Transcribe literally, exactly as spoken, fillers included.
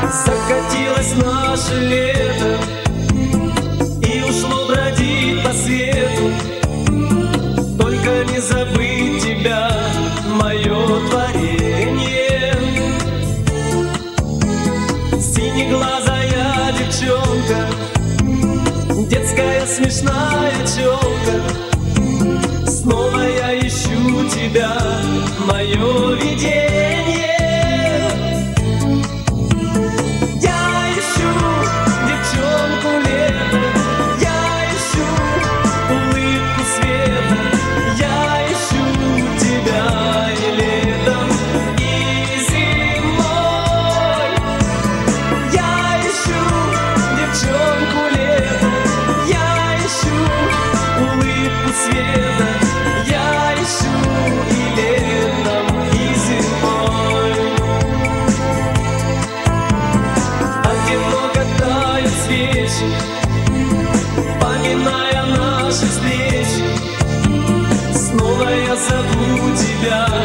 Закатилось наше лето и ушло бродить по свету. Только не забыть тебя, мое творение. Синеглазая девчонка, детская смешная челка. Снова я ищу тебя, мое видение. Я ищу девчонку лета, я ищу улыбку света. Я ищу тебя и летом, и зимой. Я ищу девчонку лета, я ищу улыбку света. Я ищу и летом, и зимой. Одиноко тают свечи, поминая наши встречи. Снова я зову тебя,